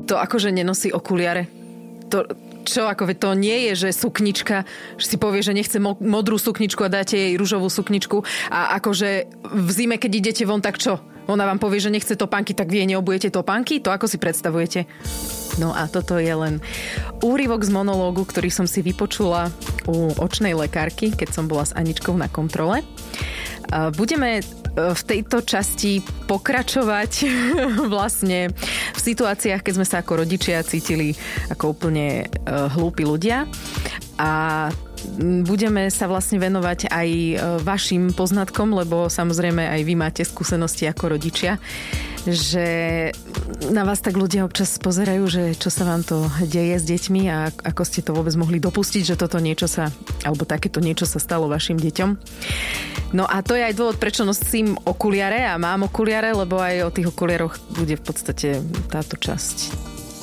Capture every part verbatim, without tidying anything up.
to akože nenosí okuliare. To, čo, ako to nie je, že suknička, že si povie, že nechce mo- modrú sukničku a dáte jej ružovú sukničku a akože v zime, keď idete von, tak čo? Ona vám povie, že nechce topánky, tak vy neobujete topánky? To ako si predstavujete? No a toto je len úryvok z monológu, ktorý som si vypočula u očnej lekárky, keď som bola s Aničkou na kontrole. Budeme v tejto časti pokračovať vlastne v situáciách, keď sme sa ako rodičia cítili ako úplne hlúpi ľudia. A budeme sa vlastne venovať aj vašim poznatkom, lebo samozrejme aj vy máte skúsenosti ako rodičia, že na vás tak ľudia občas pozerajú, že čo sa vám to deje s deťmi a ako ste to vôbec mohli dopustiť, že toto niečo sa, alebo takéto niečo sa stalo vašim deťom. No a to je aj dôvod, prečo nosím okuliare a mám okuliare, lebo aj o tých okuliaroch bude v podstate táto časť.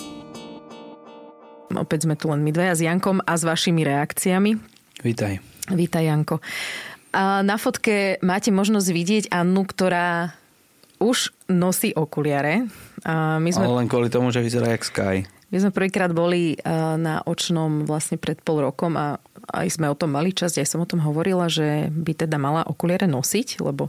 Opäť sme tu len my dvaja s Jankom a s vašimi reakciami. Vítaj. Vítaj, Janko. A na fotke máte možnosť vidieť Annu, ktorá už nosí okuliare. A my sme... Ale len kvôli tomu, že vyzerá jak Sky. My sme prvýkrát boli na očnom vlastne pred pol rokom a aj sme o tom mali časť, aj som o tom hovorila, že by teda mala okuliare nosiť, lebo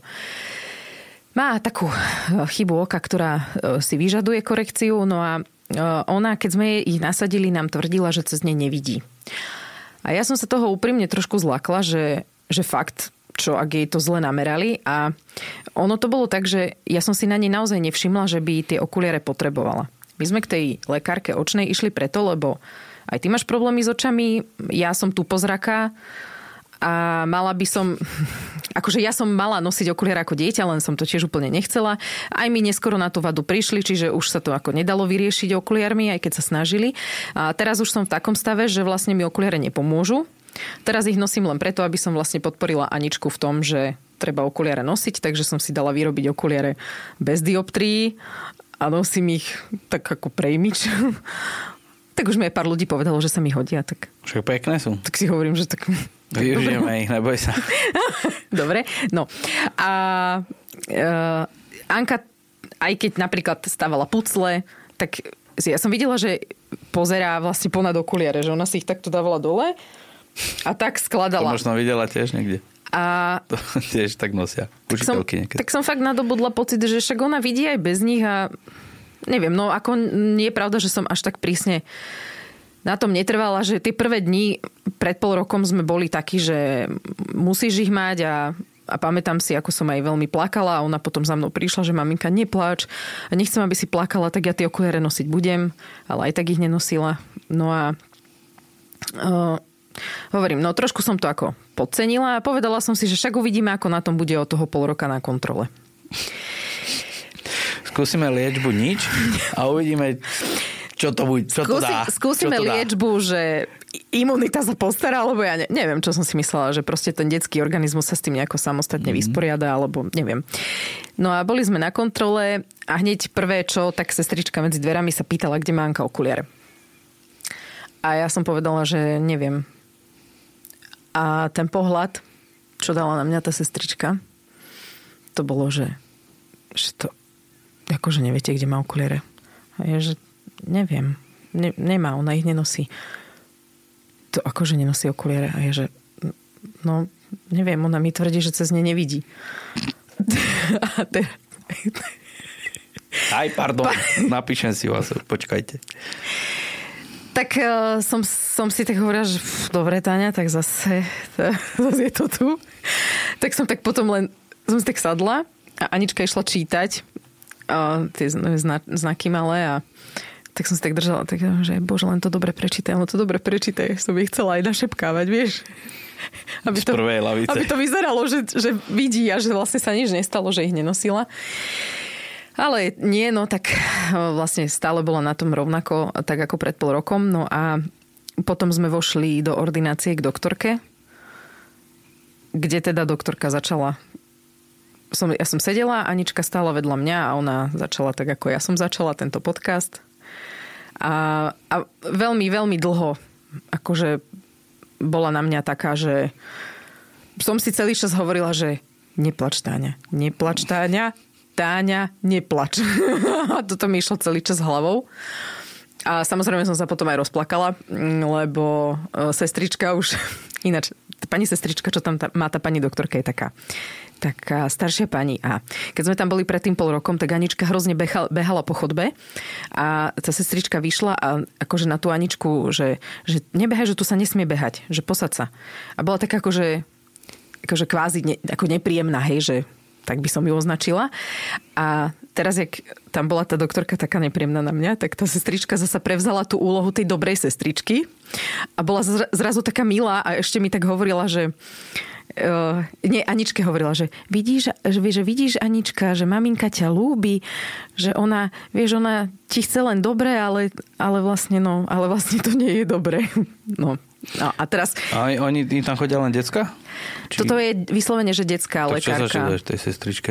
má takú chybu oka, ktorá si vyžaduje korekciu, no a ona, keď sme ich nasadili, nám tvrdila, že cez ne nevidí. A ja som sa toho úprimne trošku zlakla, že, že fakt, čo ak jej to zle namerali. A ono to bolo tak, že ja som si na nej naozaj nevšimla, že by tie okuliare potrebovala. My sme k tej lekárke očnej išli preto, lebo aj ty máš problémy s očami, ja som tu pozraká a mala by som... Akože ja som mala nosiť okuliare ako dieťa, len som to tiež úplne nechcela. Aj mi neskoro na tú vadu prišli, čiže už sa to ako nedalo vyriešiť okuliarmi, aj keď sa snažili. A teraz už som v takom stave, že vlastne mi okuliare nepomôžu. Teraz ich nosím len preto, aby som vlastne podporila Aničku v tom, že treba okuliare nosiť, takže som si dala vyrobiť okuliare bez dioptrií a nosím ich tak ako prejmič. Tak už mi aj pár ľudí povedalo, že sa mi hodia. Tak... Však pekné sú. Tak si hovorím, že tak... Využijeme ich, neboj sa. Dobre, no. A uh, Anka, aj keď napríklad stávala pucle, tak ja som videla, že pozerá vlastne ponad okuliare, že ona si ich takto dávala dole a tak skladala. To možno videla tiež niekde. A to tiež tak nosia. Tak som, tak som fakt nadobudla pocit, že však ona vidí aj bez nich a neviem, no ako nie je pravda, že som až tak prísne na tom netrvala, že tie prvé dni pred pol rokom sme boli takí, že musíš ich mať a, a pamätám si, ako som aj veľmi plakala a ona potom za mnou prišla, že maminka, nepláč a nechcem, aby si plakala, tak ja tie okuliare nosiť budem, ale aj tak ich nenosila. No a uh, hovorím, no trošku som to ako podcenila a povedala som si, že však uvidíme, ako na tom bude od toho pol roka na kontrole. Skúsime liečbu nič a uvidíme... Čo to bude? Čo Skúsi, to dá? Skúsime čo to liečbu, dá? Že imunita sa postará, alebo ja ne, neviem, čo som si myslela, že proste ten detský organizmus sa s tým nejako samostatne mm. vysporiada, alebo neviem. No a boli sme na kontrole a hneď prvé čo, tak sestrička medzi dverami sa pýtala, kde má Anka okuliare. A ja som povedala, že neviem. A ten pohľad, čo dala na mňa tá sestrička, to bolo, že, že to, akože neviete, kde má okuliare. A ja, že neviem. Ne, nemá, ona ich nenosí. To akože nenosí okuliare. A je, že no, neviem, ona mi tvrdí, že cez ne nevidí. A te... Aj, pardon, napíšem si vás, počkajte. Tak uh, som, som si tak hovorila, že pff, dobre, Táňa, tak zase, zase je to tu. Tak som tak potom len, som si tak sadla a Anička išla čítať uh, tie zna, znaky malé a tak som si tak držala, tak, že bože, len to dobre prečítaj, len to dobre prečítaj. Som ich chcela aj našepkávať, vieš. Aby to, z prvej lavice. Aby to vyzeralo, že, že vidí a že vlastne sa nič nestalo, že ich nenosila. Ale nie, no tak vlastne stále bola na tom rovnako, tak ako pred pol rokom. No a potom sme vošli do ordinácie k doktorke, kde teda doktorka začala. Som, ja som sedela, Anička stála vedľa mňa a ona začala tak, ako ja som začala tento podcast. A, a veľmi, veľmi dlho akože bola na mňa taká, že som si celý čas hovorila, že neplač, Táňa, neplač, Táňa, Táňa, neplač. A toto mi išlo celý čas hlavou. A samozrejme som sa potom aj rozplakala, lebo sestrička už, ináč, pani sestrička, čo tam tá, má tá pani doktorka, je taká taká staršia pani. A keď sme tam boli pred tým pol rokom, tak Anička hrozne behal, behala po chodbe a tá sestrička vyšla a akože na tú Aničku, že, že nebehaj, že tu sa nesmie behať, že posad sa. A bola taká akože, akože kvázi ne, ako nepríjemná, hej, že tak by som ju označila. A teraz, jak tam bola tá doktorka taká nepríjemná na mňa, tak tá sestrička zasa prevzala tú úlohu tej dobrej sestričky a bola zrazu taká milá a ešte mi tak hovorila, že Uh, nie, Aničke hovorila, že vidíš, že, že vidíš, Anička, že maminka ťa ľúbi, že ona, vieš, ona ti chce len dobre, ale, ale vlastne, no, ale vlastne to nie je dobre. No. No a teraz... A oni tam chodia len decka? Či... Toto je vyslovene, že detská tak lekárka. Tak čo sa tej sestričke?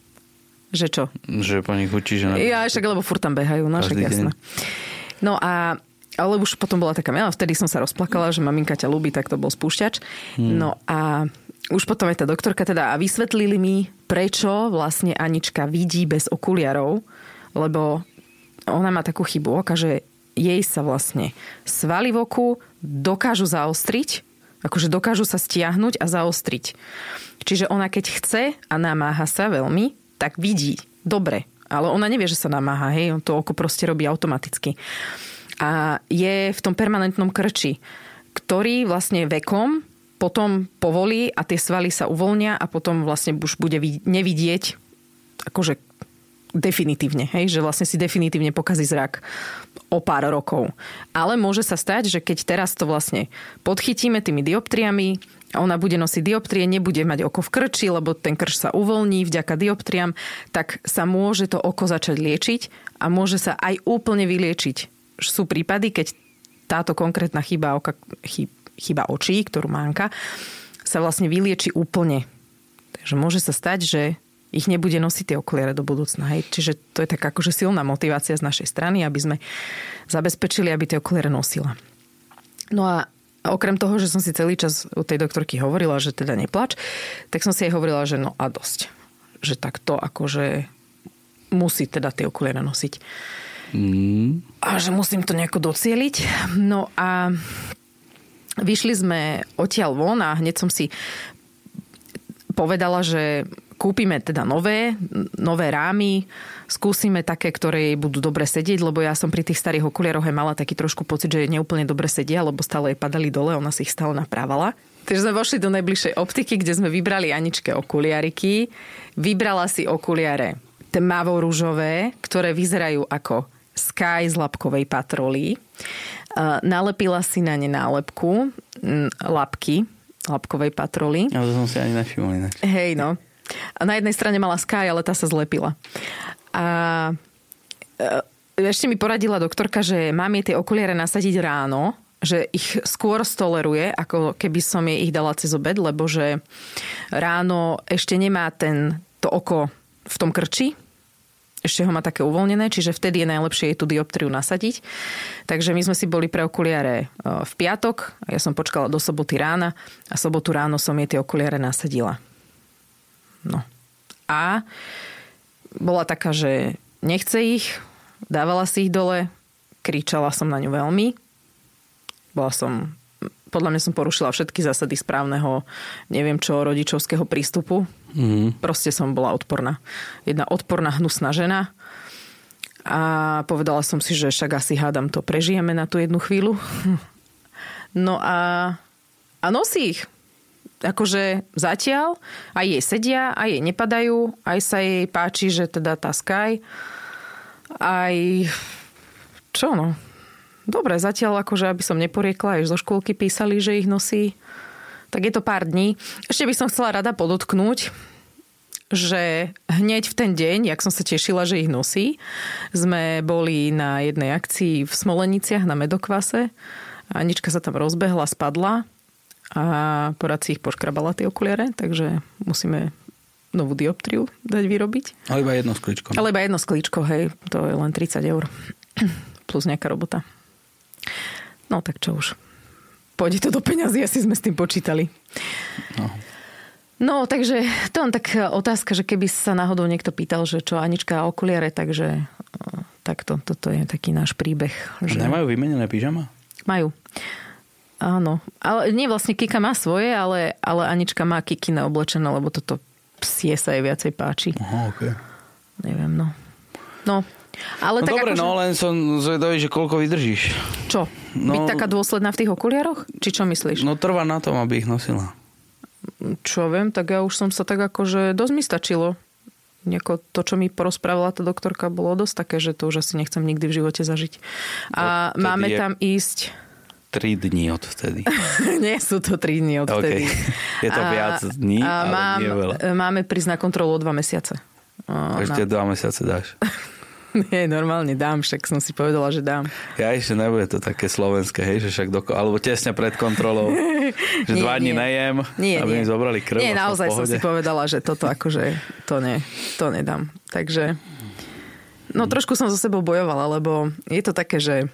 Že čo? Že po nich učí, že... Ja však, lebo furt tam behajú, no však jasné. No a ale už potom bola taká miela, vtedy som sa rozplakala, že maminka ťa ľúbi, tak to bol spúšťač. Hmm. No a už potom aj tá doktorka teda a vysvetlili mi, prečo vlastne Anička vidí bez okuliarov, lebo ona má takú chybu oka, že jej sa vlastne svaly v oku dokážu zaostriť, akože dokážu sa stiahnuť a zaostriť. Čiže ona keď chce a namáha sa veľmi, tak vidí dobre, ale ona nevie, že sa namáha, hej, on to oko proste robí automaticky. A je v tom permanentnom krči, ktorý vlastne vekom potom povolí a tie svaly sa uvoľnia a potom vlastne už bude nevidieť akože definitívne, hej? Že vlastne si definitívne pokazí zrak o pár rokov. Ale môže sa stať, že keď teraz to vlastne podchytíme tými dioptriami a ona bude nosiť dioptrie, nebude mať oko v krči, lebo ten krč sa uvoľní vďaka dioptriam, tak sa môže to oko začať liečiť a môže sa aj úplne vyliečiť. Sú prípady, keď táto konkrétna chyba, oka, chyb, chyba očí, ktorú má Anka, sa vlastne vylieči úplne. Takže môže sa stať, že ich nebude nosiť tie okuliare do budúcna. Hej. Čiže to je taká akože silná motivácia z našej strany, aby sme zabezpečili, aby tie okuliare nosila. No a okrem toho, že som si celý čas u tej doktorky hovorila, že teda neplač, tak som si jej hovorila, že no a dosť. Že tak to akože musí teda tie okuliare nosiť. Mm. A že musím to nejako docieliť. No a vyšli sme odtiaľ von a hneď som si povedala, že kúpime teda nové, nové rámy, skúsime také, ktoré jej budú dobre sedieť, lebo ja som pri tých starých okuliaroch aj mala taký trošku pocit, že neúplne dobre sedia, lebo stále jej padali dole, ona si ich stále naprávala. Takže sme vošli do najbližšej optiky, kde sme vybrali Aničke okuliariky. Vybrala si okuliare tmavo-ružové, ktoré vyzerajú ako Sky z labkovej patroly. Nalepila si na ne nálepku labky labkovej patroly. Ja to som si ani nevšimol. Hej, no. A na jednej strane mala Sky, ale tá sa zlepila. A ešte mi poradila doktorka, že mám jej tie okuliare nasadiť ráno, že ich skôr stoleruje, ako keby som jej ich dala cez obed, lebo že ráno ešte nemá ten, to oko v tom krči, ešte ho má také uvoľnené, čiže vtedy je najlepšie jej tú dioptriu nasadiť. Takže my sme si boli pre okuliare v piatok, ja som počkala do soboty rána a sobotu ráno som jej tie okuliare nasadila. No. A bola taká, že nechce ich, dávala si ich dole, kričala som na ňu veľmi. Bola som, podľa mňa som porušila všetky zásady správneho, neviem čo, rodičovského prístupu. Mm. Proste som bola odporná. Jedna odporná, hnusná žena. A povedala som si, že však asi hádam to prežijeme na tú jednu chvíľu. No a, a nosí ich. Akože zatiaľ aj jej sedia, aj jej nepadajú, aj sa jej páči, že teda tá Sky aj čo no dobre, zatiaľ akože aby som neporiekla, aj zo škôlky písali, že ich nosí, tak je to pár dní. Ešte by som chcela rada podotknúť, že hneď v ten deň, jak som sa tešila, že ich nosí, sme boli na jednej akcii v Smoleniciach na Medokvase. Anička sa tam rozbehla, spadla a porad si ich poškrabala tie okuliare, takže musíme novú dioptriu dať vyrobiť. Ale iba jedno sklíčko. Ale iba jedno sklíčko, hej, to je len tridsať eur. Plus nejaká robota. No tak čo už. Pôjde to do peňazí, asi sme s tým počítali. No. No, takže to len tak otázka, že keby sa náhodou niekto pýtal, že čo Anička okuliare, takže takto, toto je taký náš príbeh. Že... A nemajú vymenené pyžama? Majú. Áno. Ale nie, vlastne Kika má svoje, ale, ale Anička má Kikine oblečené, lebo toto psie sa jej viacej páči. Aha, okej. Okay. Neviem, no. No. Ale no tak dobre, ako, no že... len som zvedavý, že koľko vydržíš. Čo? No... Byť taká dôsledná v tých okuliaroch? Či čo myslíš? No trvá na tom, aby ich nosila. Čo viem, tak ja už som sa tak akože dosť mi stačilo. Nieko, to, čo mi porozprávala tá doktorka, bolo dosť také, že to už asi nechcem nikdy v živote zažiť. A odtedy máme tam ísť... tri dní od vtedy. Nie sú to tri dní od vtedy. Okay. Je to a, viac dní, ale mám, nie veľa. Máme prísť na kontrolu o dva mesiace. Ešte na... dva mesiace dáš. Nie, normálne dám, však som si povedala, že dám. Ja ešte nebude to také slovenské, hej, že však doko, alebo tesne pred kontrolou, že nie, dva dní nejem, nie, aby nie. mi zobrali krv. Nie, naozaj som si povedala, že toto akože to, ne, to nedám. Takže, no trošku som so sebou bojovala, lebo je to také, že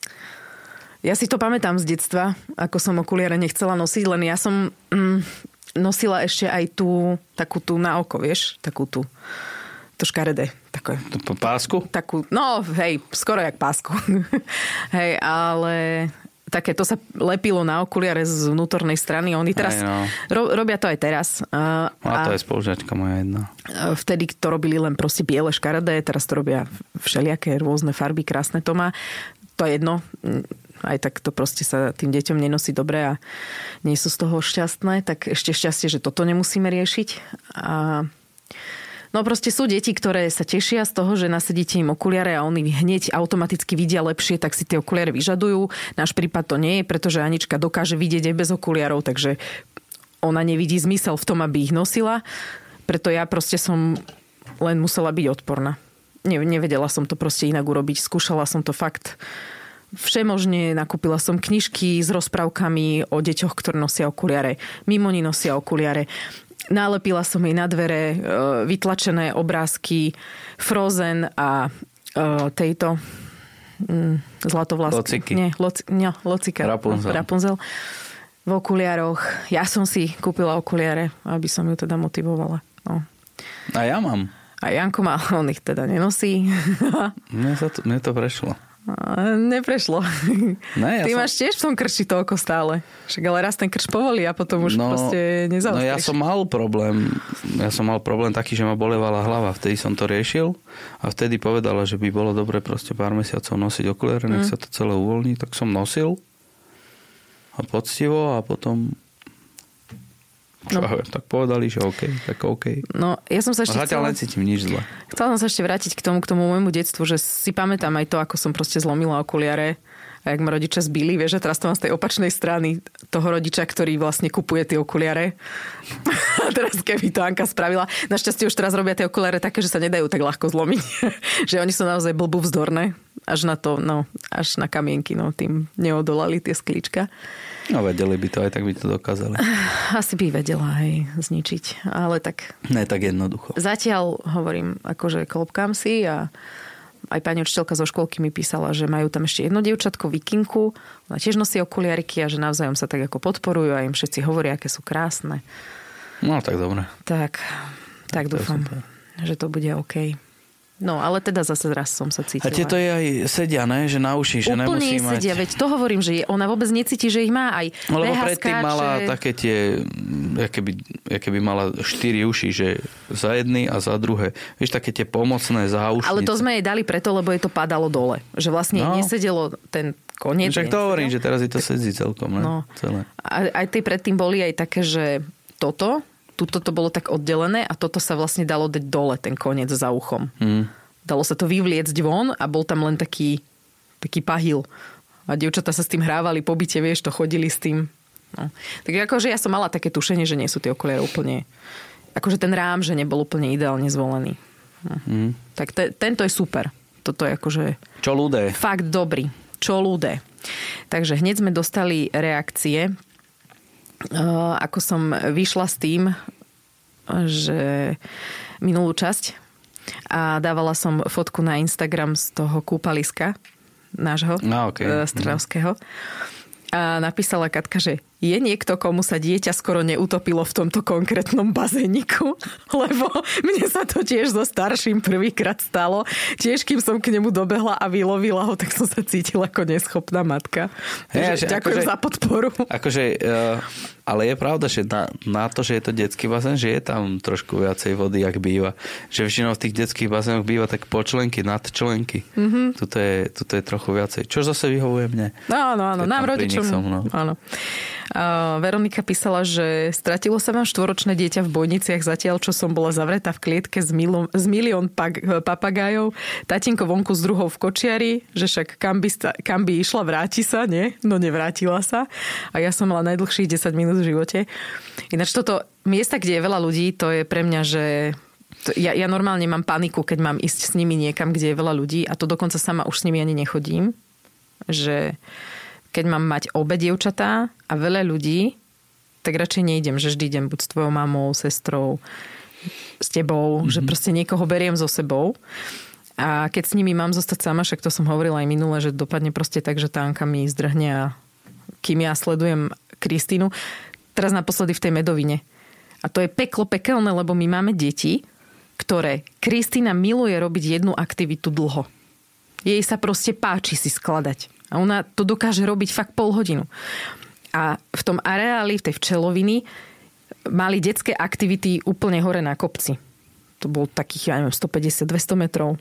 ja si to pamätám z detstva, ako som okuliare nechcela nosiť, len ja som mm, nosila ešte aj tú, takú tú na oko, vieš, takú tú to škaredé. Také, pásku? Takú, no hej, skoro jak pásku. Hej, ale také, to sa lepilo na okuliare z vnútornej strany. Oni teraz hej, no. ro, robia to aj teraz. A, a to je spolužiačka moja jedna. Vtedy to robili len proste biele škaredé, teraz to robia všelijaké rôzne farby, krásne to má. To je jedno. Aj tak to proste sa tým deťom nenosí dobre a nie sú z toho šťastné. Tak ešte šťastie, že toto nemusíme riešiť. A no proste sú deti, ktoré sa tešia z toho, že nasadíte im okuliare a oni hneď automaticky vidia lepšie, tak si tie okuliare vyžadujú. Náš prípad to nie je, pretože Anička dokáže vidieť aj bez okuliarov, takže ona nevidí zmysel v tom, aby ich nosila. Preto ja proste som len musela byť odporná. Ne, nevedela som to proste inak urobiť. Skúšala som to fakt všemožne. Nakúpila som knižky s rozprávkami o deťoch, ktoré nosia okuliare. Mimoni nosia okuliare. Nalepila som jej na dvere vytlačené obrázky Frozen a tejto zlatovlásky. Lociky. Nie, loci, nie, Locika. Rapunzel. Rapunzel. V okuliároch. Ja som si kúpila okuliare, aby som ju teda motivovala. No. A ja mám. A Janko má, on ich teda nenosí. Mne, sa to, mne to prešlo. Neprešlo. Ne, ja Ty som... máš tiež v tom krči to oko stále. Však ale raz ten krč povolí a potom už no, proste nezaostríš. No ja som mal problém. Ja som mal problém taký, že ma bolevala hlava. Vtedy som to riešil a vtedy povedala, že by bolo dobre proste pár mesiacov nosiť okuliare, nech mm. sa to celé uvoľní. Tak som nosil a poctivo a potom čo, no. tak povedali, že OK, tak OK. No, ja som sa ešte a zatiaľ chcela... necítim nič zle. Chcela som sa ešte vrátiť k tomu, k tomu môjmu detstvu, že si pamätám aj to, ako som proste zlomila okuliare a jak ma rodičia zbili, vieš, že teraz to mám z tej opačnej strany toho rodiča, ktorý vlastne kupuje tie okuliare. A teraz keby to Anka spravila. Našťastie už teraz robia tie okuliare také, že sa nedajú tak ľahko zlomiť. Že oni sú naozaj blbú vzdorné. Až na to, no, až na kamienky, no, tým neodolali tie sklíčka. No vedeli by to, aj tak by to dokázali. Asi by vedela aj zničiť, ale tak... Ne tak jednoducho. Zatiaľ hovorím, akože klopkám si a aj pani učiteľka zo škôlky mi písala, že majú tam ešte jedno dievčatko, Vikinku, ona tiež nosí okuliariky a že navzájom sa tak ako podporujú a im všetci hovoria, aké sú krásne. No tak dobre. Tak, tak to dúfam, že to bude OK. No, ale teda zase raz som sa cítila. A tieto je aj sedia, ne? Že na uši, že úplne nemusí mať... sedia, veď to hovorím, že ona vôbec necíti, že ich má aj no, lebo bé há predtým skáče. mala také tie, keby, keby mala štyri uši, že za jedny a za druhé. Vieš, také tie pomocné záušnice. Ale to sme jej dali preto, lebo jej to padalo dole. Že vlastne no. nesedelo ten koniec. Však to hovorím, že teraz je to sedzí celkom, ne? No. Celé. A, aj tie predtým boli aj také, že toto, tuto to bolo tak oddelené a toto sa vlastne dalo dať dole, ten koniec za uchom. Hmm. Dalo sa to vyvliecť von a bol tam len taký, taký pahil. A dievčatá sa s tým hrávali po byte, vieš, to chodili s tým. No. Takže akože ja som mala také tušenie, že nie sú tie okuliare úplne... Akože ten rám, že nebol úplne ideálne zvolený. No. Mm. Tak te, tento je super. Toto je akože... Čo ľudé. Fakt dobrý. Čo ľudé. Takže hneď sme dostali reakcie. Uh, ako som vyšla s tým, že minulú časť a dávala som fotku na Instagram z toho kúpaliska nášho, no, okay. Strnavského. A napísala Katka, že je niekto, komu sa dieťa skoro neutopilo v tomto konkrétnom bazéniku? Lebo mne sa to tiež so starším prvýkrát stalo. Tiež, kým som k nemu dobehla a vylovila ho, tak som sa cítila ako neschopná matka. Hey, ďakujem akože, za podporu. Akože, uh, ale je pravda, že na, na to, že je to detský bazén, že je tam trošku viacej vody, jak býva. Že väčšinou v tých detských bazénoch býva tak počlenky, nadčlenky. Mm-hmm. Tuto, je, tuto je trochu viacej. Čo zase vyhovuje mne. No, áno, áno. Nám rodičom. Som, no. Áno. Uh, Veronika písala, že stratilo sa vám štvoročné dieťa v Bojniciach zatiaľ, čo som bola zavretá v klietke s, milom, s milión pag, papagájov. Tatínko vonku s druhou v kočiari, že však kam by, sta, kam by išla, vráti sa, nie? No nevrátila sa. A ja som mala najdlhších desať minút v živote. Ináč toto miesta, kde je veľa ľudí, to je pre mňa, že... To, ja, ja normálne mám paniku, keď mám ísť s nimi niekam, kde je veľa ľudí a to dokonca sama už s nimi ani nechodím. Že... Keď mám mať obe dievčatá a veľa ľudí, tak radšej nejdem, že vždy idem buď s tvojou mamou, sestrou, s tebou, mm-hmm. že proste niekoho beriem so sebou. A keď s nimi mám zostať sama, však to som hovorila aj minule, že dopadne proste tak, že tá Anka mi zdrhne a kým ja sledujem Kristínu, teraz naposledy v tej Medovine. A to je peklo pekelné, lebo my máme deti, ktoré Kristína miluje robiť jednu aktivitu dlho. Jej sa proste páči si skladať. A ona to dokáže robiť fakt pol hodinu. A v tom areáli, v tej včeloviny, mali detské aktivity úplne hore na kopci. To bol takých, ja neviem, stopäťdesiat dvesto metrov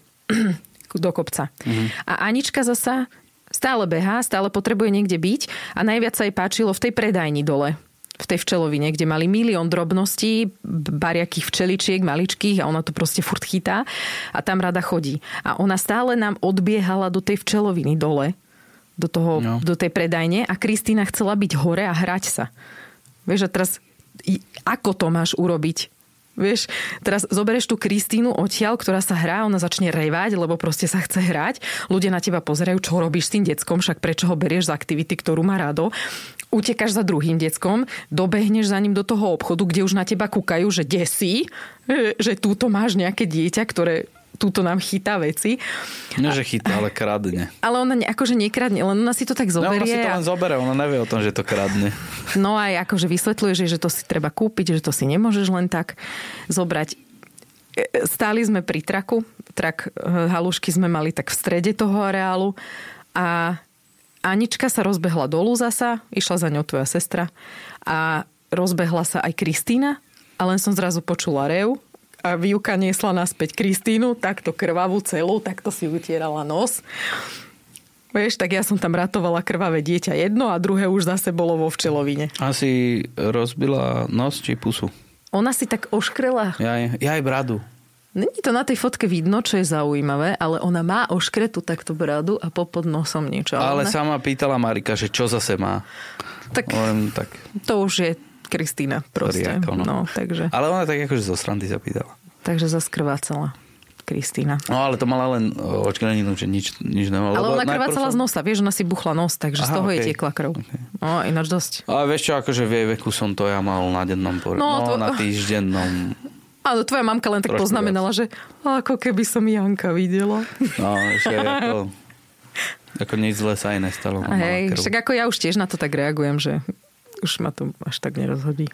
do kopca. Mhm. A Anička zasa stále behá, stále potrebuje niekde byť a najviac sa jej páčilo v tej predajni dole. V tej včelovine, kde mali milión drobností, bariakých včeličiek, maličkých a ona to proste furt chytá a tam rada chodí. A ona stále nám odbiehala do tej včeloviny dole, do, toho, no. do tej predajne a Kristína chcela byť hore a hrať sa. Vieš, a teraz ako to máš urobiť? Vieš, teraz zoberieš tú Kristínu odtiaľ, ktorá sa hrá, ona začne revať, lebo proste sa chce hrať. Ľudia na teba pozerajú, čo robíš s tým deckom, však prečo ho berieš z aktivity, ktorú má rado. Utekáš za druhým deckom, dobehneš za ním do toho obchodu, kde už na teba kúkajú, že kde si, že túto máš nejaké dieťa, ktoré túto nám chytá veci. Nie, že chytá, ale kradne. Ale ona akože nekradne, len ona si to tak zoberie. No, ona si to len zoberie, ona nevie o tom, že to kradne. No aj akože vysvetľuje, že to si treba kúpiť, že to si nemôžeš len tak zobrať. Stáli sme pri traku, trak halušky sme mali tak v strede toho areálu a Anička sa rozbehla dolu zasa, išla za ňou tvoja sestra a rozbehla sa aj Kristína a len som zrazu počula rev a Výuka niesla naspäť Kristínu, takto krvavú celú, takto si utierala nos. Vieš, tak ja som tam ratovala krvavé dieťa jedno a druhé už zase bolo vo včelovine. Asi rozbila nos či pusu? Ona si tak oškrela. Jaj, jaj bradu. Není to na tej fotke vidno, čo je zaujímavé, ale ona má oškretú takto bradu a popod nosom niečo. Ale ona... sama pýtala Marika, že čo zase má. Tak, Len, tak... to už je Kristína proste. Riako, no. No, takže... Ale ona tak akože zo srandy zapýtala. Takže zaskrvácala Kristína. No ale to mala len očkreninu, že nič, nič nemala. Ale ona krvácala som... z nosa, vieš, ona si buchla nos, takže Aha, z toho okay. jej tiekla krv. Okay. No, ináč dosť. Ale vieš čo, akože v jej veku som to ja mal na dennom poriadku. No, no to... na týždennom. Áno, tvoja mamka len tak Trošku poznamenala, viac. Že ako keby som Janka videla. No, že ako, ako nič zle sa aj nestalo. Hej, však ako ja už tiež na to tak reagujem, že už ma to až tak nerozhodí.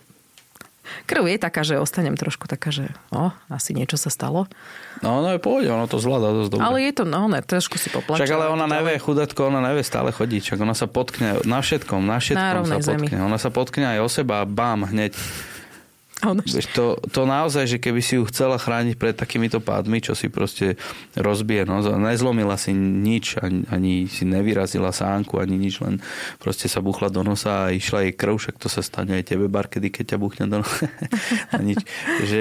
Krv je taká, že ostanem trošku taká, že o, asi niečo sa stalo. No, no je pohode, ono to zvláda dosť dobre. Ale je to, no, ne, trošku si poplača. Však ale ona nevie, chudátko, ona nevie stále chodiť. Však ona sa potkne na všetkom, na všetkom na sa potkne. Zemi. Ona sa potkne aj o seba a bám, hneď. Vieš, to, to naozaj, že keby si ju chcela chrániť pred takýmito pádmi, čo si proste rozbije, no, nezlomila si nič, ani, ani si nevyrazila sánku, ani nič, len proste sa buchla do nosa a išla jej krv, však to sa stane aj tebe, Barkedy, keď ťa buchne do nosa. nič. Že,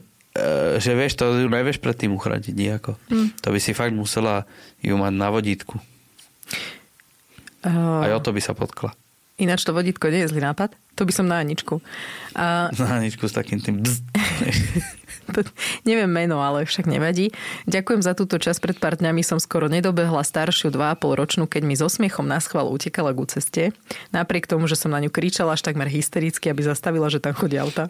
že vieš, to ju nevieš pred tým uchrániť nejako. Hmm. To by si fakt musela ju mať na vodítku. Uh... Aj o to by sa potkla. Ináč to vodítko nie je zlý nápad. To by som na Aničku. A... Na Aničku s takým tým... Neviem meno, ale však nevadí. Ďakujem za túto časť. Pred pár dňami som skoro nedobehla staršiu dva a pol ročnú, keď mi so smiechom na schvál utekala ku ceste. Napriek tomu, že som na ňu kričala až takmer hystericky, aby zastavila, že tam chodí auta.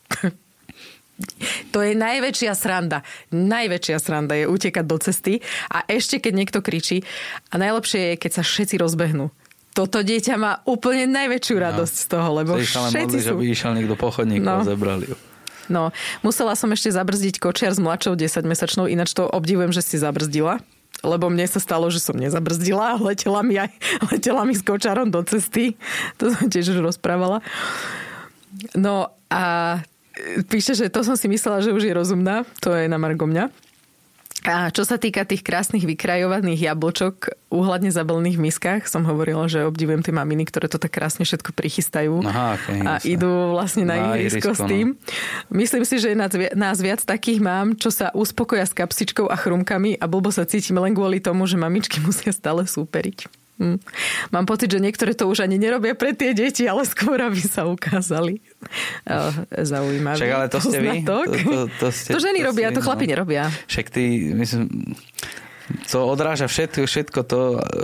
To je najväčšia sranda. Najväčšia sranda je utekať do cesty a ešte keď niekto kričí. A najlepšie je, keď sa všetci rozbehnú. toto dieťa má úplne najväčšiu radosť no. z toho, lebo všetci modli, sú... že by išiel niekto po chodníku no. a zebrali ju. No, musela som ešte zabrzdiť kočiar s mladšou desaťmesačnou, ináč to obdivujem, že si zabrzdila, lebo mne sa stalo, že som nezabrzdila a letela mi aj letela mi s kočárom do cesty. To som tiež už rozprávala. No a píše, že to som si myslela, že už je rozumná. To je na margo mňa. A čo sa týka tých krásnych vykrajovaných jablčok úhladne zabalených v miskách, som hovorila, že obdivujem tie maminy, ktoré to tak krásne všetko prichystajú. Aha, okay, a jasne. Idú vlastne na, na ihrisko s tým. No. Myslím si, že nás, nás viac takých mám, čo sa uspokoja s kapsičkou a chrumkami a blbo sa cítim len kvôli tomu, že mamičky musia stále súperiť. Hm. Mám pocit, že niektoré to už ani nerobia pre tie deti, ale skôr, aby sa ukázali. Zaujímavé. Však ale to ste vy? To, to, to, ste, to ženy to robia, to chlapi no. nerobia. Však ty, myslím, to odráža všetko, všetko to,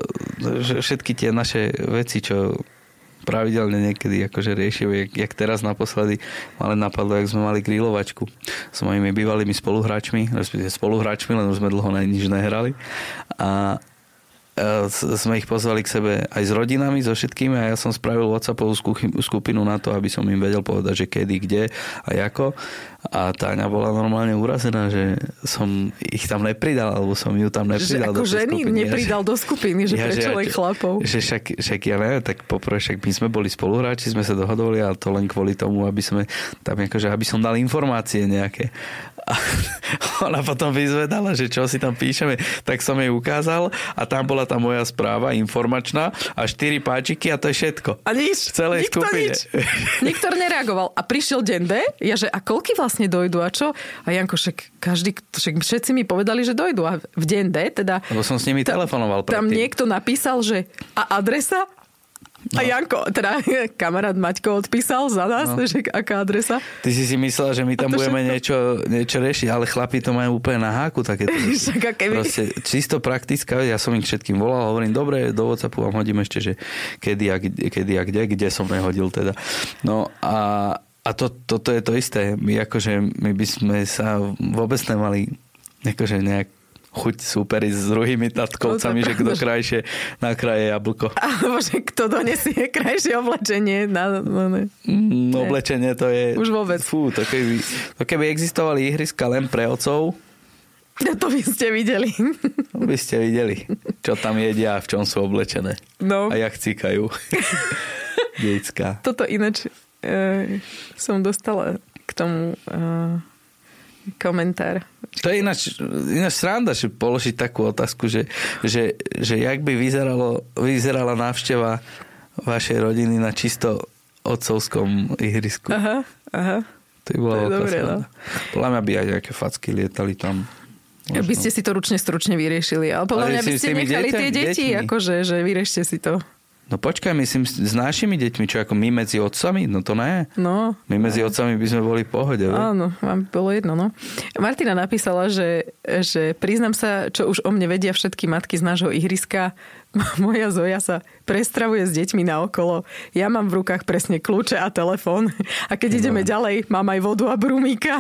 všetky tie naše veci, čo pravidelne niekedy akože riešime, jak, jak teraz naposledy ale napadlo, jak sme mali grilovačku s mojimi bývalými spoluhráčmi, respektíve spoluhráčmi, len už sme dlho na nič nehrali. A sme ich pozvali k sebe aj s rodinami, so všetkými a ja som spravil WhatsAppovú skupinu na to, aby som im vedel povedať, že kedy, kde a ako. A Táňa bola normálne urazená, že som ich tam nepridal, alebo som ju tam nepridal že do tej ženy skupiny. nepridal do skupiny, že ja, prečo len chlapov. Že však, však ja neviem, tak poprvé, však my sme boli spoluhráči, sme sa dohodovali, ale to len kvôli tomu, aby sme tam akože, aby som dal informácie nejaké. A ona potom vyzvedala, že čo si tam píšeme, tak som jej ukázal a tam bola tá moja správa informačná a štyri páčiky a to je všetko. A nič. V celej Nikto skupine. Nič. Nikto nereagoval. A prišiel deň D, ja že a koľky vlastne dojdu a čo? A Janko, však každý, však všetci mi povedali, že dojdu a v deň D, teda... Lebo som s nimi tam, telefonoval predtým. Tam niekto napísal, že a adresa? No. A Janko, teda kamarát Maťko odpísal za nás, no. že aká adresa. Ty si si myslel, že my tam budeme všetko... niečo, niečo riešiť, ale chlapi to majú úplne na háku takéto. Proste čisto praktická, ja som ich všetkým volal, hovorím, dobre, do WhatsAppu vám hodím ešte, že kedy a, kedy a kde, kde som nehodil teda. No a, a to, toto je to isté. My akože, my by sme sa vôbec nemali akože nejak chuť súperiť s druhými tatkovcami, no že kto krajšie nakráje jablko. Alebo že kto donesie krajšie oblečenie. Na, no, ne. Mm, oblečenie to je... Už vôbec. Fú, to keby, to keby existovali ihriska len pre otcov... To by ste videli. To by ste videli, čo tam jedia a v čom sú oblečené. No. A jak cíkajú. Detská. Toto ináč e, som dostala k tomu... E, komentár. To je ináč, ináč sranda, že položiť takú otázku, že, že, že jak by vyzeralo, vyzerala návšteva vašej rodiny na čisto otcovskom ihrisku. Aha, aha. To by bola to otázka. Dobré, no. Podľa mňa by aj nejaké facky lietali tam. Možno. By ste si to ručne stručne vyriešili. Ale podľa mňa by ste nechali tie deti, akože, že vyriešte si to. No počkaj, myslím, s našimi deťmi, čo ako my medzi otcami? No to ne. No. My medzi otcami by sme boli v pohode. Áno, vám bolo jedno, no. Martina napísala, že, že priznám sa, čo už o mne vedia všetky matky z nášho ihriska. Moja Zoja sa prestravuje s deťmi naokolo. Ja mám v rukách presne kľúče a telefón. A keď no. ideme ďalej, mám aj vodu a brumíka.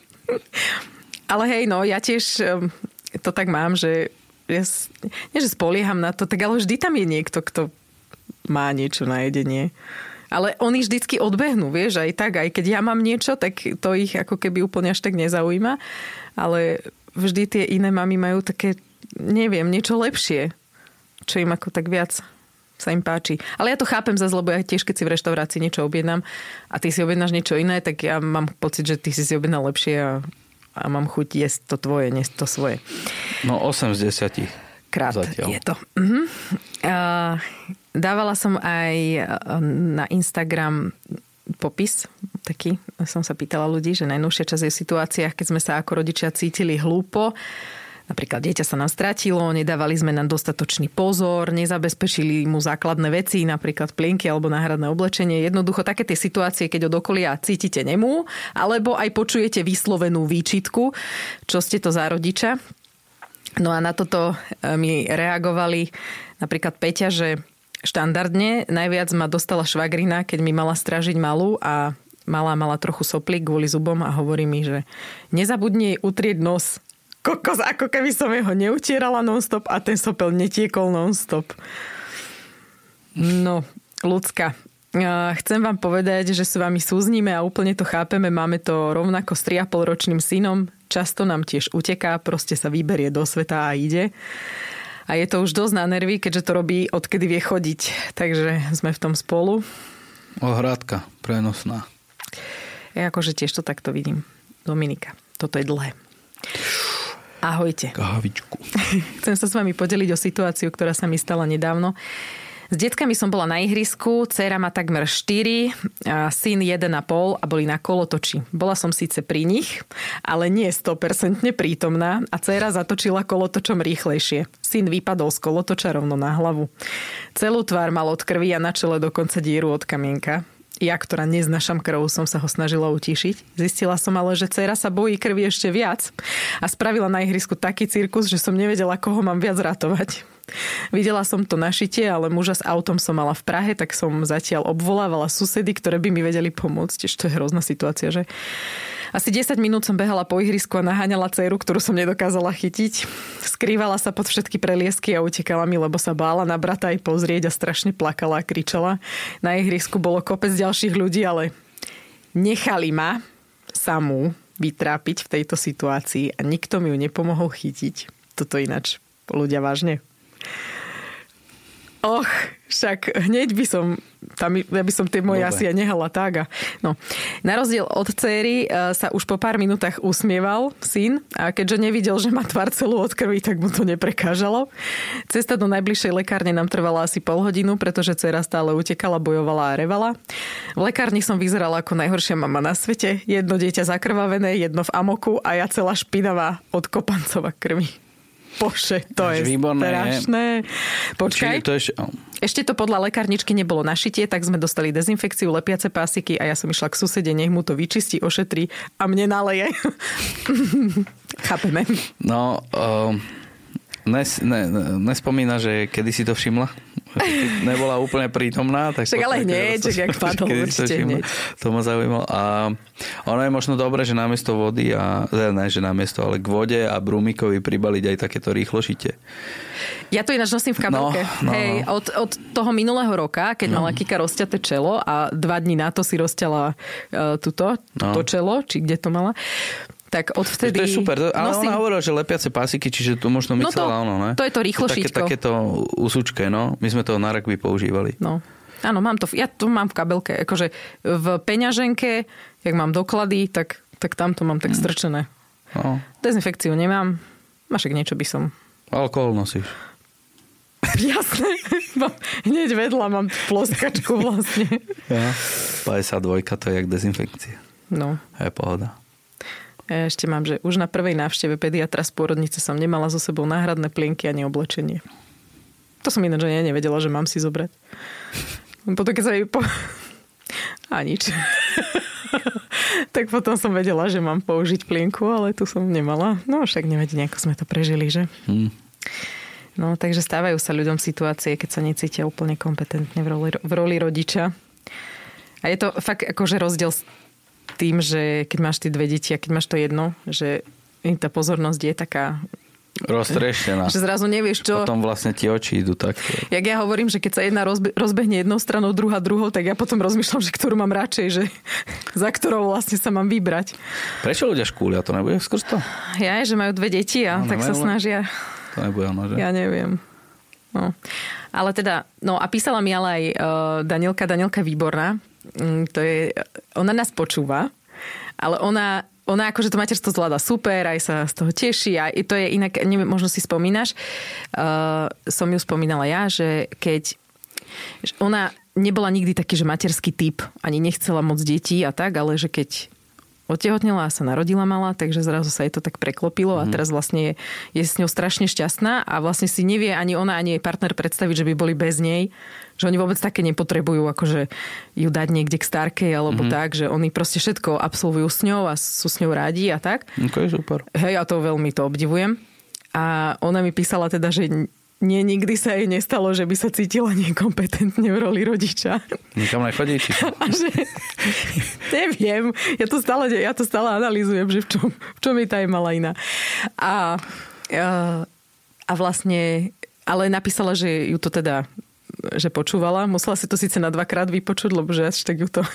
Ale hej, no, ja tiež to tak mám, že ja, nie, že spolieham na to, tak ale vždy tam je niekto, kto má niečo na jedenie. Ale oni vždycky odbehnú, vieš, aj tak, aj keď ja mám niečo, tak to ich ako keby úplne až tak nezaujíma. Ale vždy tie iné mami majú také, neviem, niečo lepšie, čo im ako tak viac sa im páči. Ale ja to chápem zase, lebo ja tiež, keď si v reštaurácii niečo objednám a ty si objednáš niečo iné, tak ja mám pocit, že ty si si objednal lepšie a, a mám chuť jesť to tvoje, nie to svoje. No osem z desať. Krát zatiaľ. Je to. Uh-huh. Uh, dávala som aj na Instagram popis taký. Som sa pýtala ľudí, že najnovšia časť je v situáciách, keď sme sa ako rodičia cítili hlúpo. Napríklad dieťa sa nám stratilo, nedávali sme nám dostatočný pozor, nezabezpečili mu základné veci, napríklad plienky alebo náhradné oblečenie. Jednoducho také tie situácie, keď od okolia cítite nemú, alebo aj počujete vyslovenú výčitku, čo ste to za rodiča. No a na toto mi reagovali napríklad Peťa, že štandardne najviac ma dostala švagrina, keď mi mala strážiť malú a malá mala trochu soplík kvôli zubom a hovorí mi, že nezabudni jej utrieť nos. Kokos, ako keby som jeho neutierala non-stop a ten sopel netiekol non-stop. No, ľudská. Chcem vám povedať, že s vami súzníme a úplne to chápeme. Máme to rovnako s tri a pol ročným synom. Často nám tiež uteká, proste sa vyberie do sveta a ide. A je to už dosť na nervy, keďže to robí odkedy vie chodiť. Takže sme v tom spolu. Ohradka prenosná. Ja akože tiež to takto vidím. Dominika, toto je dlhé. Ahojte. Kávičku. Chcem sa s vami podeliť o situáciu, ktorá sa mi stala nedávno. S deckami som bola na ihrisku, dcéra má takmer štyri, a syn jeden a pol a boli na kolotoči. Bola som síce pri nich, ale nie sto percent prítomná a dcéra zatočila kolotočom rýchlejšie. Syn vypadol z kolotoča rovno na hlavu. Celú tvár mal od krvi a na čele dokonca dieru od kamienka. Ja, ktorá neznášam krv, som sa ho snažila utíšiť. Zistila som ale, že dcéra sa bojí krvi ešte viac a spravila na ihrisku taký cirkus, že som nevedela, koho mám viac ratovať. Videla som to na šitie, ale muža s autom som mala v Prahe, tak som zatiaľ obvolávala susedy, ktoré by mi vedeli pomôcť. Tiež to je hrozná situácia, že? Asi desať minút som behala po ihrisku a naháňala dcéru, ktorú som nedokázala chytiť. Skrývala sa pod všetky preliesky a utekala mi, lebo sa bála na brata aj pozrieť a strašne plakala a kričala. Na ihrisku bolo kopec ďalších ľudí, ale nechali ma samú vytrápiť v tejto situácii a nikto mi ju nepomohol chytiť. Toto ináč ľudia vážne. Och, však hneď by som, tam, ja by som tie moje asi aj nehala tak. A, no. Na rozdiel od dcéry sa už po pár minútach usmieval syn a keďže nevidel, že má tvár celú od krvi, tak mu to neprekážalo. Cesta do najbližšej lekárne nám trvala asi pol hodinu, pretože dcéra stále utekala, bojovala a revala. V lekárni som vyzerala ako najhoršia mama na svete. Jedno dieťa zakrvavené, jedno v amoku a ja celá špinavá od kopancova krvi. Bože, to Až je výborné, strašné. Počkaj, to je... ešte to podľa lekárničky nebolo na šitie, tak sme dostali dezinfekciu, lepiace pásiky a ja som išla k susede, nech mu to vyčistí, ošetrí a mne naleje. Chápeme. No, um, nes, ne, nespomína, že kedy si to všimla? Nebola úplne prítomná. Tak však ale hneď, čak jak padol, určite hneď. To ma zaujímalo. A ono je možno dobré, že namiesto vody a ne, že namiesto, ale k vode a brúmikovi pribaliť aj takéto rýchlo šitie. Ja to ináč nosím v kabelke. No, no, Hej, no. Od, od toho minulého roka, keď no. mala Kika rozťaté čelo a dva dní na to si rozťala uh, tuto, no. to čelo, či kde to mala, tak odvtedy... To je super, to, ale nosím... ona hovorila, že lepiace pásiky, čiže to možno myslela no to, ono, ne? To je to rýchlo také, šítko. Takéto usúčke, no. My sme to na rugby používali. No. Áno, mám to, ja to mám v kabelke. Akože v peňaženke, jak mám doklady, tak, tak tam to mám tak strčené. No. Dezinfekciu nemám. Máš ak niečo by som... Alkohol nosíš. Jasné. Hneď vedľa mám ploskačku vlastne. Ja. päťdesiatdva, to je jak dezinfekcia. No. Je pohoda. Ja ešte mám, že už na prvej návšteve pediatra z pôrodnice som nemala so sebou náhradné plienky ani oblečenie. To som ináč ja nevedela, že mám si zobrať. Potom keď sa jej po... A nič. Tak potom som vedela, že mám použiť plienku, ale tu som nemala. No však nevadí, nejako sme to prežili, že? Hmm. No takže stávajú sa ľuďom situácie, keď sa necítia úplne kompetentne v roli, v roli rodiča. A je to fakt akože rozdiel tým, že keď máš tie dve deti a keď máš to jedno, že tá pozornosť je taká roztrieštená. Že zrazu nevieš čo. Potom vlastne ti oči idú takto. Jak ja hovorím, že keď sa jedna rozbe- rozbehne jednou stranou, druhá druhou, tak ja potom rozmýšľam, že ktorú mám radšej, že za ktorou vlastne sa mám vybrať. Prečo ľudia škúlia? To nebude skrz to? Ja, že majú dve deti a no, tak sa snažia. To nebude ono, že? Ja neviem. No. Ale teda, no a písala mi ale aj uh, Danielka, Danielka výborná. Mm, to je, ona nás počúva, ale ona, ona akože to materstvo zvláda super, aj sa z toho teší a to je inak, neviem, možno si spomínaš, uh, som ju spomínala ja, že keď že ona nebola nikdy taký, že materský typ, ani nechcela moc detí a tak, ale že keď otehotnela a sa narodila malá, takže zrazu sa jej to tak preklopilo a teraz vlastne je, je s ňou strašne šťastná a vlastne si nevie ani ona, ani jej partner predstaviť, že by boli bez nej, že oni vôbec také nepotrebujú akože ju dať niekde k starkej alebo mm-hmm. tak, že oni proste všetko absolvujú s ňou a sú s ňou rádi a tak. Okay, super. Hej, ja to veľmi to obdivujem. A ona mi písala teda, že nie, nikdy sa jej nestalo, že by sa cítila nekompetentne v roli rodiča. Nikam nechodí? Či... že, neviem. Ja to stále, ja to stále analýzujem, že v čom, v čom je tá je malá iná. A, a, a vlastne, ale napísala, že ju to teda že počúvala. Musela si to síce na dvakrát vypočuť, lebo že až tak ju to...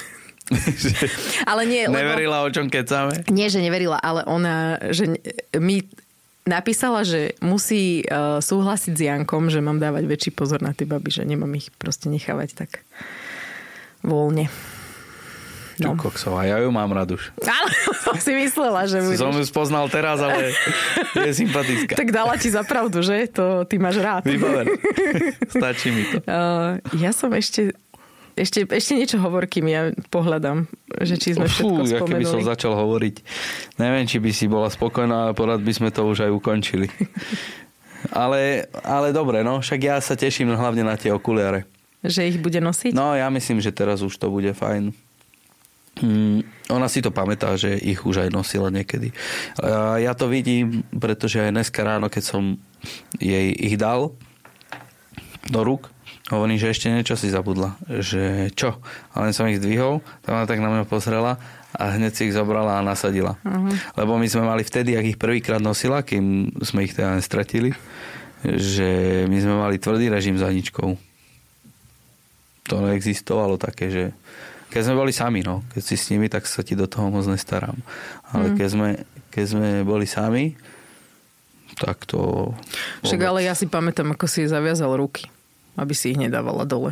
ale nie, lebo... Neverila, o čom kecáme? Nie, že neverila, ale ona, že mi napísala, že musí uh, súhlasiť s Jankom, že mám dávať väčší pozor na tie baby, že nemám ich proste nechávať tak voľne. No. Koksová, ja ju mám rád už. Ale som si myslela, že budeš... Som ju spoznal teraz, ale je sympatická. Tak dala ti za pravdu, že? To ty máš rád. Vybaver. Stačí mi to. Uh, ja som ešte... Ešte, ešte niečo hovor, kým ja pohľadám, že či sme všetko Fú, spomenuli. ja keby som začal hovoriť, neviem, či by si bola spokojná, ale porad by sme to už aj ukončili. ale, ale dobre, no, však ja sa teším hlavne na tie okuliare. Že ich bude nosiť? No, ja myslím, že teraz už to bude fajn. Hmm, ona si to pamätá, že ich už aj nosila niekedy. Ja to vidím, pretože aj dneska ráno, keď som jej ich dal do rúk, hovorím, že ešte niečo si zabudla. Že čo? Ale som ich zdvihol, tam ona tak na mňa pozrela a hneď si ich zobrala a nasadila. Uh-huh. Lebo my sme mali vtedy, ak ich prvýkrát nosila, kým sme ich teda nestratili, že my sme mali tvrdý režim za ničkou. To neexistovalo také, že keď sme boli sami, no. Keď si s nimi, tak sa ti do toho moc nestarám. Ale mm. keď, sme, keď sme boli sami, tak to... Však ale ja si pamätám, ako si zaviazal ruky, aby si ich nedávala dole.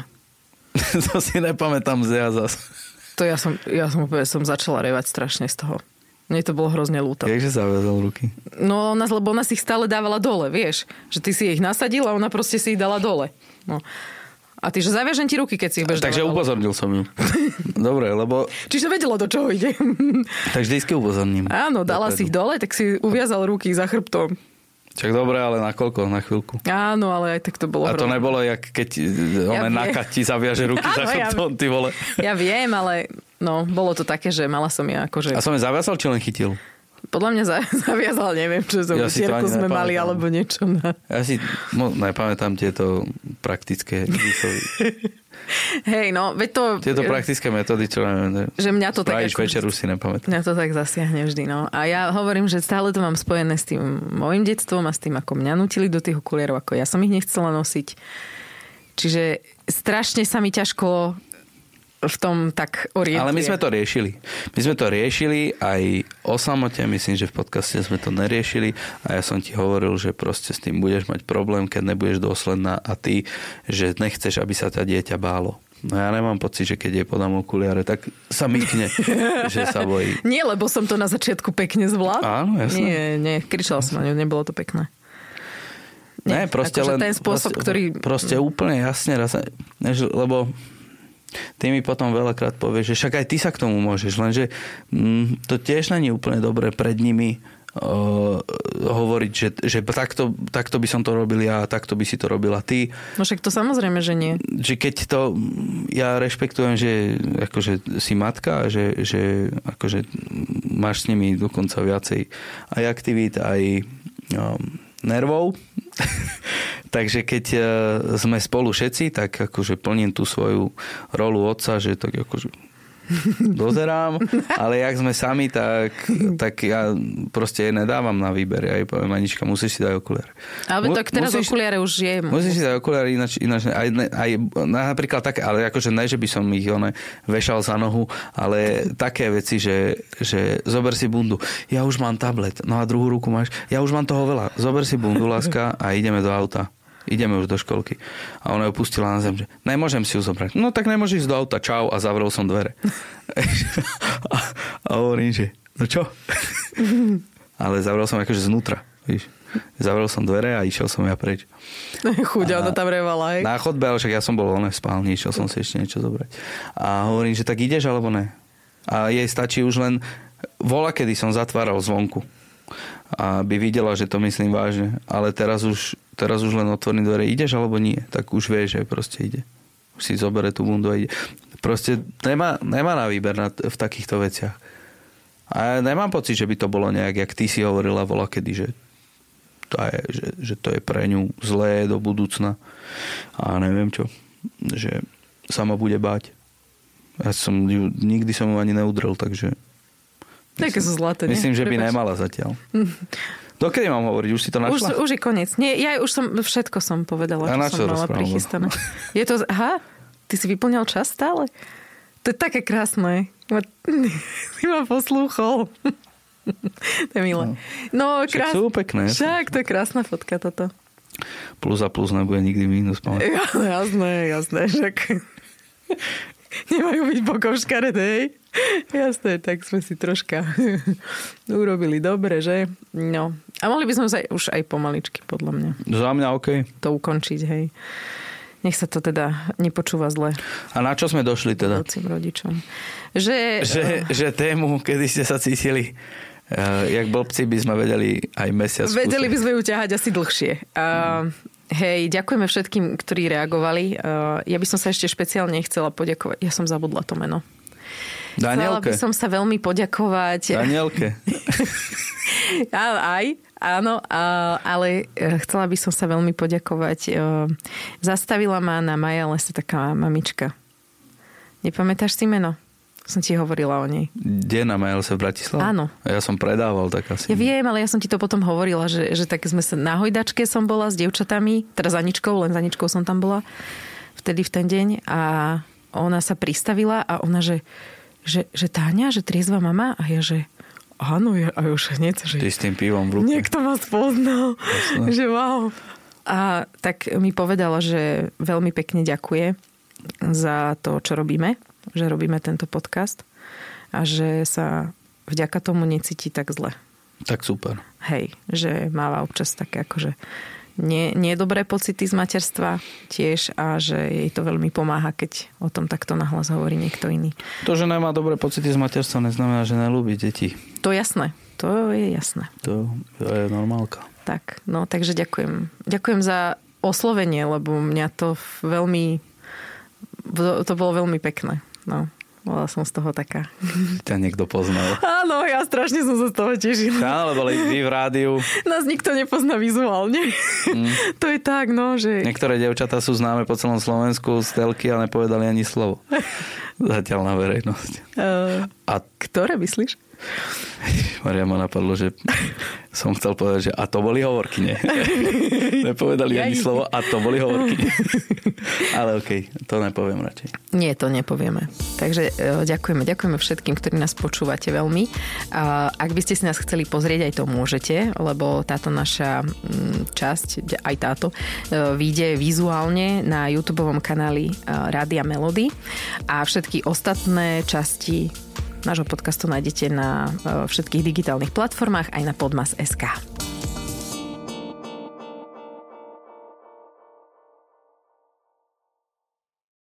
To si nepamätám z ja zas. To ja som, ja som, som začala revať strašne z toho. Mne to bolo hrozne ľúto. Jakže zaviazal ruky? No, ona, lebo ona si ich stále dávala dole, vieš. Že ty si ich nasadila a ona proste si ich dala dole. No. A ty, že zaviažem ti ruky, keď si ich bež Takže dávať, upozornil som ju. Dobre, lebo... Čiže vedela, do čoho ide. Tak vždycky upozorním. Áno, dala si ich dole, tak si uviazal ruky za chrbtom. Čak dobre, ale na koľko? Na chvíľku. Áno, ale aj tak to bolo A to hrozné. nebolo, jak keď ja nákať ti zaviaže ruky áno, za chrbtom, ja, ty vole. Ja viem, ale no, bolo to také, že mala som ja akože... A som je zaviazal, či len chytil? Podľa mňa zaviazal, neviem, čo som ja utierku sme mali, alebo niečo. Na... Ja si no, nepamätám tieto praktické výchovy. Hej, no, veď to... Tieto praktické metódy, čo neviem, že mňa to tak... Spravíš večer, už si nepamätám. Mňa to tak zasiahne vždy, no. A ja hovorím, že stále to mám spojené s tým môjim detstvom a s tým, ako mňa nutili do tých okuliarov, ako ja som ich nechcela nosiť. Čiže strašne sa mi ťažko v tom tak orientuje. Ale my sme to riešili. My sme to riešili aj o samote, myslím, že v podcaste sme to neriešili a ja som ti hovoril, že proste s tým budeš mať problém, keď nebudeš dôsledná a ty, že nechceš, aby sa tá dieťa bálo. No ja nemám pocit, že keď jej podám okuliare, tak sa mykne, že sa bojí. Nie, lebo som to na začiatku pekne zvládla. Áno, jasné. Nie, nie, kričala som na ňu, nebolo to pekné. Nie, nie proste akože len... ten spôsob, proste, ktorý... Proste úplne jasne, lebo... Ty mi potom veľakrát povieš, že však aj ty sa k tomu môžeš, lenže mm, to tiež není úplne dobré pred nimi uh, hovoriť, že, že takto, takto by som to robil ja, takto by si to robila ty. No však to samozrejme, že nie. Že keď to, ja rešpektujem, že akože si matka, že, že akože máš s nimi dokonca viacej aj aktivít, aj um, nervov. Takže keď sme spolu všetci, tak akože plním tú svoju rolu otca, že tak akože dozerám, ale jak sme sami, tak, tak ja proste jej nedávam na výber. Ja jej poviem, Anička, musíš si dať okuliare. Ale tak teraz musíš, okuliare už je. Musíš si dať okuliare, ináč, ináč aj, aj, napríklad také, ale akože ne, že by som ich one, vešal za nohu, ale také veci, že, že zober si bundu. Ja už mám tablet, no a druhú ruku máš. Ja už mám toho veľa. Zober si bundu, láska, a ideme do auta. Ideme už do školky. A ona ju pustila na zem, že nemôžem si ju zobrať. No tak nemôžeš ísť do auta, čau, a zavrel som dvere. a, a hovorím, že no čo? Ale zavrel som akože znútra, víš. Zavrel som dvere a išiel som ja preč. Chuďa, ona tam revala, hej? Na chodbe, ale však ja som bol v spálni, išiel som si ešte niečo zobrať. A hovorím, že tak ideš alebo ne? A jej stačí už len vola, kedy som zatváral zvonku. Aby videla, že to myslím vážne. Ale teraz už, teraz už len otvorím dvere. Ideš alebo nie? Tak už vieš, že proste ide. Už si zobere tú bundu a ide. Proste nemá, nemá na výber na, v takýchto veciach. A ja nemám pocit, že by to bolo nejak, jak ty si hovorila vola kedy, že to je, že, že to je pre ňu zlé do budúcna. A neviem čo. Že sa ma bude báť. Ja som ju, nikdy som ju ani neudrel, takže... Také sú zlaté, Myslím, nie? že by Prepač. nemala zatiaľ. Dokedy mám hovoriť? Už si to našla? Už, už je koniec. Nie, ja už som, všetko som povedala, a čo som mala prichystané. Je to, aha, ty si vyplňal čas stále? To je také krásne. Ty ma poslúchol. To je milé. No, krás... sú pekné. Však, to je krásna fotka toto. Plus a plus nebude nikdy mínus. Ja, jasné, jasné. Však nemajú byť bokom škaredej. Jasné, tak sme si troška urobili dobre, že? No. A mohli by sme sa už aj pomaličky, podľa mňa. Za mňa OK. To ukončiť, hej. Nech sa to teda nepočúva zle. A na čo sme došli teda? Budúcim rodičom. Že, že, uh... že tému, kedy ste sa cítili, uh, jak blbci, by sme vedeli aj mesiac. Vedeli by sme ju ťahať asi dlhšie. Uh, mm. Hej, ďakujeme všetkým, ktorí reagovali. Uh, ja by som sa ešte špeciálne chcela poďakovať. Ja som zabudla to meno. Danielke. Chcela by som sa veľmi poďakovať. Danielke. Aj, áno, ale chcela by som sa veľmi poďakovať. Zastavila ma na Maja Lese taká mamička. Nepamätáš si meno? Som ti hovorila o nej. Kde na Maja Lese v Bratislave? Áno. Ja som predával tak asi. Ja viem, ale ja som ti to potom hovorila, že, že tak sme sa na hojdačke som bola s dievčatami, teraz za Aničkou, len za Aničkou som tam bola vtedy v ten deň a ona sa pristavila a ona, že Že, že Táňa, že triezva mama? A ja, že áno, ja, a už hneď, že ty s tým pivom v ruke. Niekto ma spoznal. Jasne. Že wow. A tak mi povedala, že veľmi pekne ďakuje za to, čo robíme. Že robíme tento podcast. A že sa vďaka tomu necíti tak zle. Tak super. Hej, že máva občas také akože nie, nie dobré pocity z materstva tiež a že jej to veľmi pomáha, keď o tom takto nahlas hovorí niekto iný. To, že nemá dobré pocity z materstva, neznamená, že nelúbi deti. To jasné. To je jasné. To, to je normálka. Tak, no takže ďakujem. Ďakujem za oslovenie, lebo mňa to veľmi to bolo veľmi pekné. No. Bola som z toho taká. Ťa niekto poznal. Áno, ja strašne som sa z toho tešila. Áno, lebo vy v rádiu. Nás nikto nepozná vizuálne. Mm. To je tak, no, že... Niektoré dievčatá sú známe po celom Slovensku z telky a nepovedali ani slovo. Zatiaľ na verejnosť. Uh, a ktoré myslíš? Maria ma napadlo, že som chcel povedať, že a to boli hovorky, nie? Nepovedali ani slovo a to boli hovorky. Ale okej, okay, to nepoviem radšej. Nie, to nepovieme. Takže ďakujeme, ďakujeme všetkým, ktorí nás počúvate veľmi. A ak by ste si nás chceli pozrieť, aj to môžete, lebo táto naša časť, aj táto, vyjde vizuálne na YouTubeovom kanáli Rádia Melody a všetky ostatné časti nášho podcastu nájdete na všetkých digitálnych platformách aj na podmas bodka es ká.